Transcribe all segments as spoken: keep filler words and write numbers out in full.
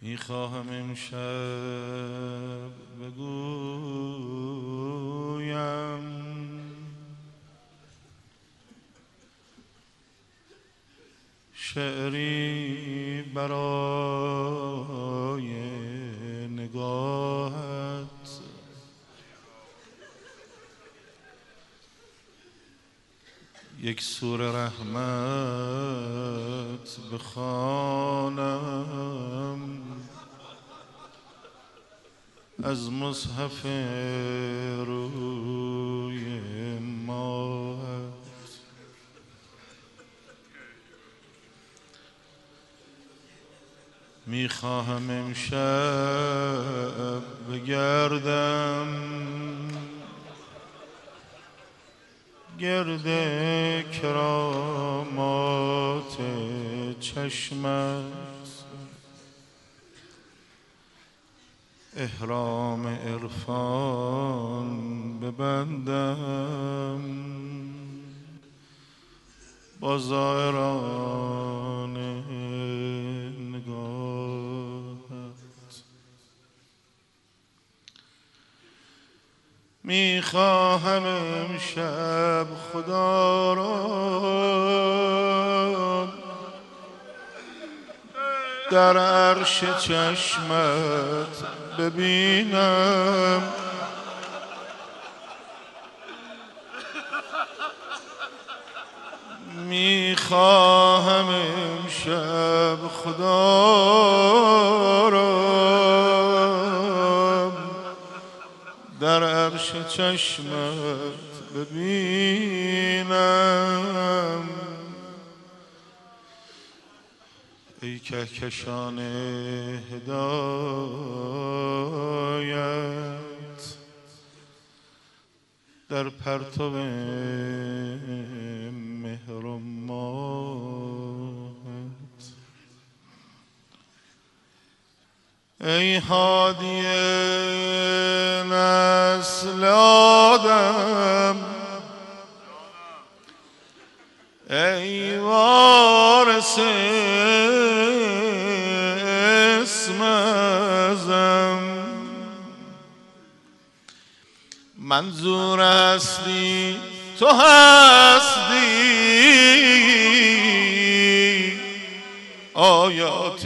میخواهم امشب بگویم شعری برای نگاهت، یک سوره رحمت بخوانم از مصحف روی ماهت. میخواهم امشب بگردم گرد کرامات چشمت، احرام عرفان ببندم با زائران نگاهت. میخواهم امشب خدا را در عرش چشمت ببینم، میخواهم امشب خدا را در عرش چشمت ببینم. ای کهکشان هدایت در پرتو مهر و ماهت، ای هادی نسل آدم، ای وارث اسم اعظم، منظور هستی تو هستی، آیات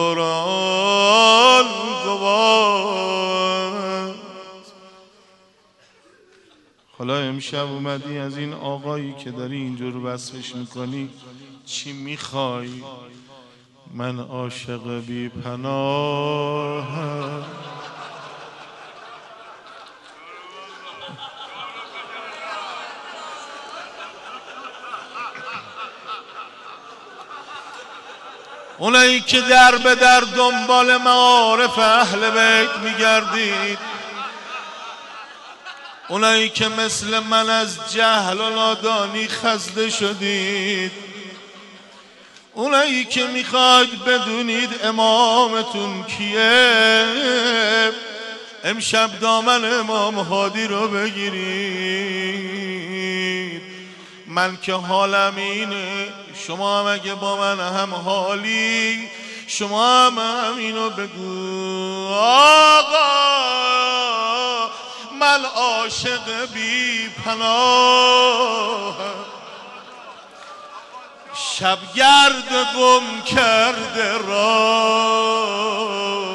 قرآن گواه. حالا امشب اومدی از این آقایی که داری اینجور وصفش میکنی چی میخوای؟ من عاشق بی پناهم، اونایی که در به در دنبال معارف اهل بیت میگردید، اونایی که مثل من از جهل و نادانی خسته شدید، اونایی که میخواید بدونید امامتون کیه، امشب دامن امام هادی رو بگیرید. من که حالم اینه، شما هم اگه با من هم حالی، شما هم همینو بگو. آقا من عاشق بی پناهم، شبگرد گم کرده را،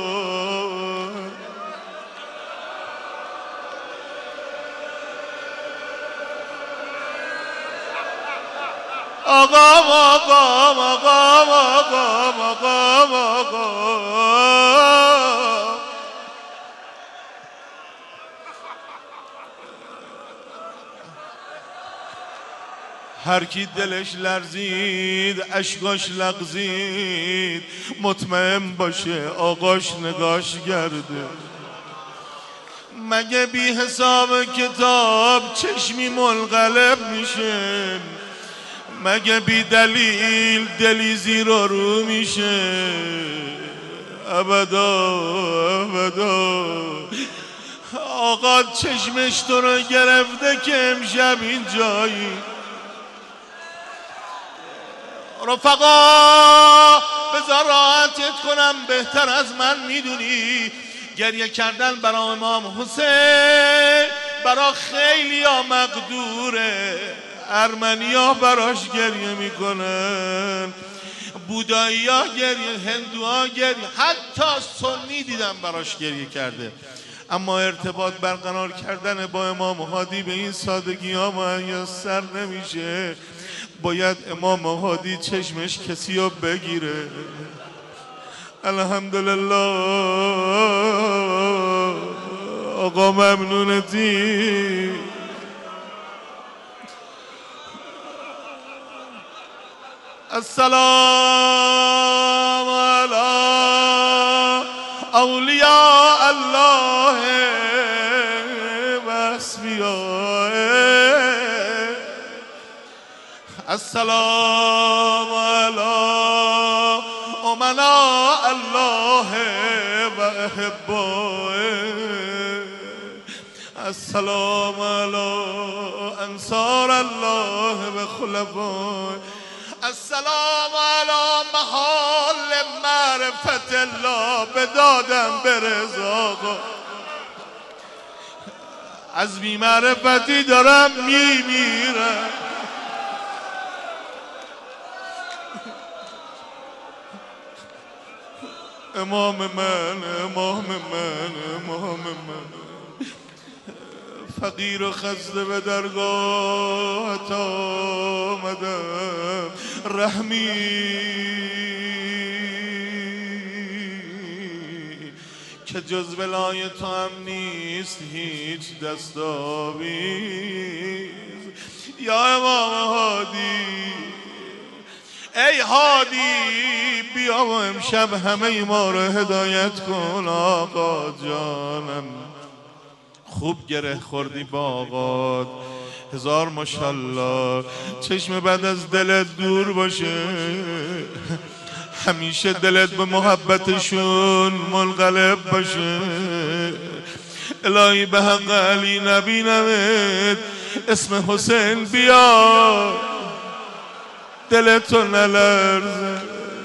آقا آقا آقا آقا آقا آقا هر کی دلش لرزید اشکاش لغزید، مطمئن باشه آقاش نگاش گرده. مگه بی حساب کتاب چشمی منقلب میشه؟ مگه بی دلیل دلی زیر و رو میشه؟ ابدا ابدا. آقا چشمش تو رو گرفته که امشب اینجایی. رفقا بذار راحتت کنم، بهتر از من میدونی گریه کردن برای امام حسین برای خیلی ها مقدوره. ارمنی ها براش گریه میکنن، بودایی ها گریه، هندو ها گریه، حتی سنی دیدم براش گریه کرده. اما ارتباط برقرار کردن با امام هادی به این سادگی ها میسر نمیشه. باید امام هادی چشمش کسی رو بگیره. الحمدلله آقا ممنونتی. السلام علی اولیاء الله و اصفیائه. السلام علی امناء الله و احبائه. السلام علی انصار الله و خلفائه. السلام علی محال معرفت الله بدادم برزا. از بی معرفتی دارم میمیرم. امام من، امام من، امام من، فقیر و خسته به درگاهت آمدم. رحمی که جز ولای تو هم نیست هیچ دستاویز. یا امام هادی، ای هادی بیا و امشب همه ما رو هدایت کن. آقا جانم خوب گره خوردی با آقات، هزار ماشالله. چشم بعد از دلت دور باشه، همیشه دلت به محبتشون منقلب باشه. الهی به حق علی نبینمت اسم حسین بیا، دلتو نلرزه.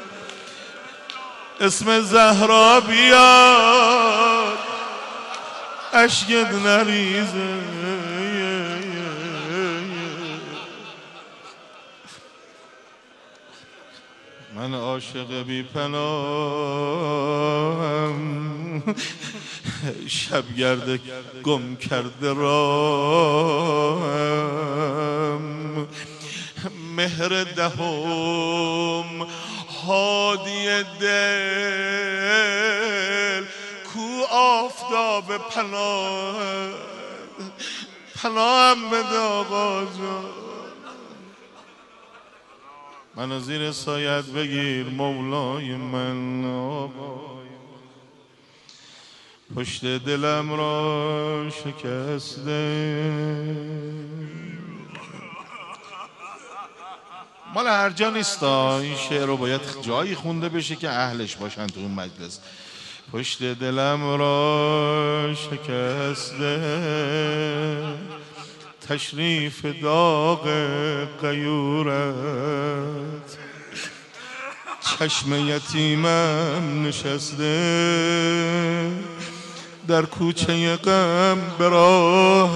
اسم زهرا بیاد اشکت نریزه. من عاشق بی پناهم، شبگرد گم کرده راهم. مهر دهم هادی دل، کو آفتاب پناه، پناهم بده آقا جان. منو زیر سایت بگیر مولای من آقا، پشت دلم را شکسته. مال هر جا نیستا، این شعر رو باید جایی خونده بشه که اهلش باشن تو اون مجلس. پشت دلم را شکسته، تشریف داغ غیورت. چشم یتیمم نشسته در کوچه غم به راه.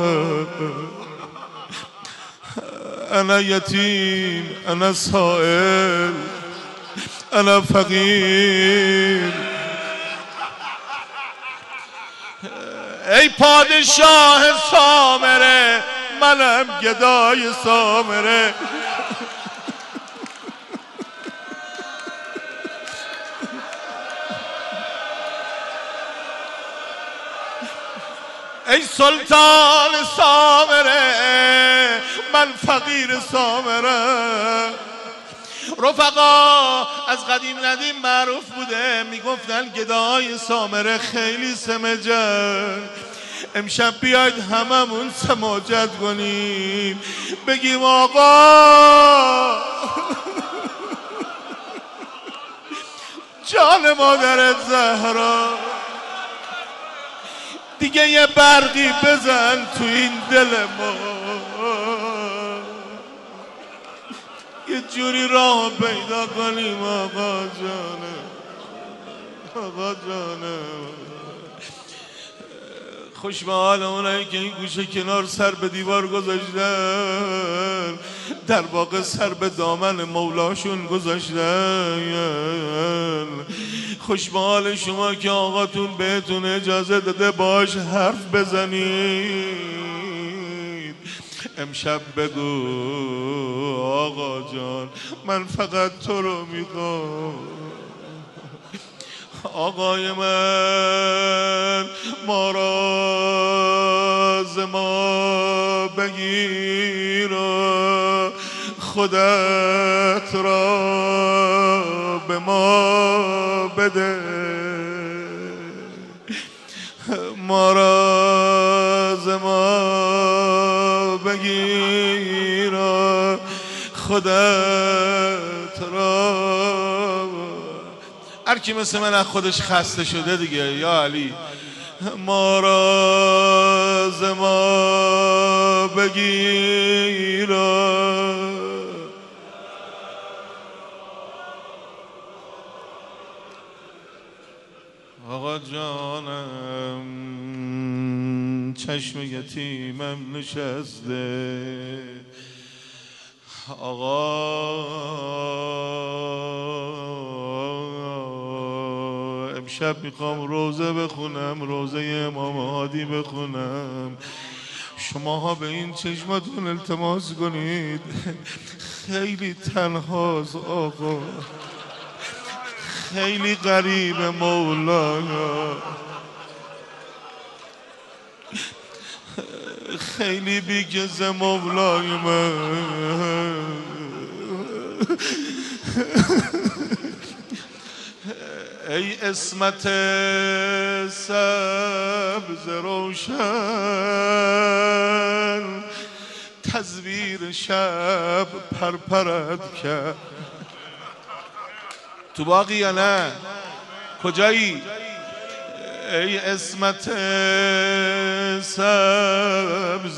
انا یتیم، انا سائل، انا فقیر. ای پادشاه سامره، منم گدای سامره. ای سلطان سامره، من فقیر سامره. رفقا از قدیم ندیم معروف بوده، میگفتن گدای سامره خیلی سمجه. امشب بیاید هممون سماجت کنیم، بگیم آقا جان مادرت زهرا، دیگه یه برقی بزن تو این دل ما، یه جوری راه پیدا کنیم آقا جانه آقا جانه. خوش به حال اونایی که این گوشه کنار سر به دیوار گذاشتن، در واقع سر به دامن مولاشون گذاشتن. خوش به حال شما که آقاتون بهتون اجازه داده باش حرف بزنید. امشب بگو آقا جان من فقط تو رو میخوام. آقای من ما را ز ما بگیر و خودت را به ما بده. ما را ز ما بگیر و خودت را. هر کی مثل من از خودش خسته شده دیگه یا علی. ما را ز ما بگیر آقا جانم. چشم یتیمم نشسته آقا. امشب میخوام روزه بخونم، روزه امام هادی بخونم. شماها به این چشمتون التماس کنید. خیلی تنهاست آقا، خیلی غریب مولانا، خیلی بیگز مولای من. ای عصمت سبز روشن، تزویر شب پرپرد کرد. تو باقی یا نه؟ کجایی؟ ای عصمت سبز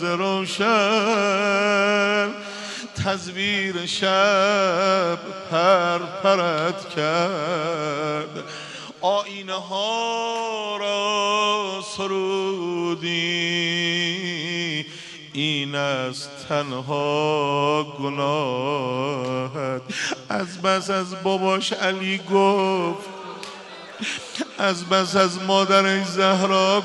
روشن، تزویر شب پرپرد کرد. آینه ها را سرودی، این است تنها گناهت. از بس از باباش علی گفت، از بس از مادرش زهرا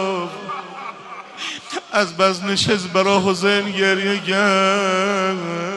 گفت، از بس نشست برا حسین گریه کرد.